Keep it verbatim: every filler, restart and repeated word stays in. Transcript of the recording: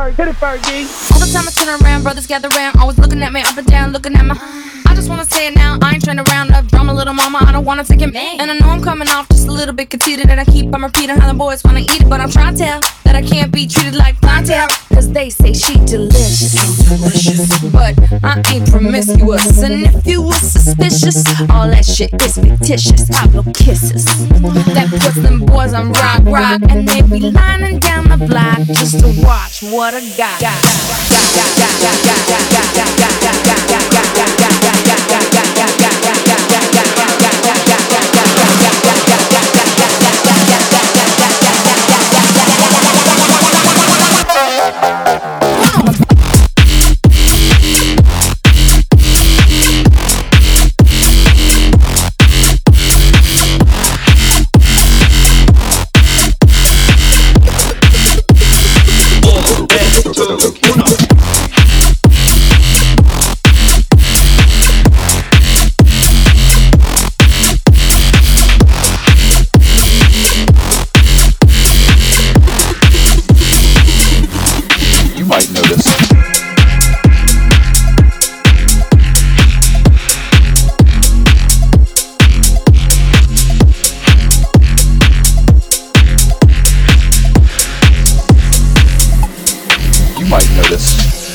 Ferg, hit it, Fergie. All the time I turn around, brothers gather round, always looking at me up and down, looking at my. I just wanna say it now, I ain't trying to round up drama, little mama, I don't wanna take it. And I know I'm coming off just a little bit conceited, and I keep on repeating how the boys wanna eat it, but I'm trying to tell that I can't be treated like clientele, cause they say she delicious, but I ain't promiscuous. And if you was suspicious, all that shit is fictitious. I blow kisses that puts them boys on rock, rock, and they be lining down the block just to watch what I got. Might notice. You might notice.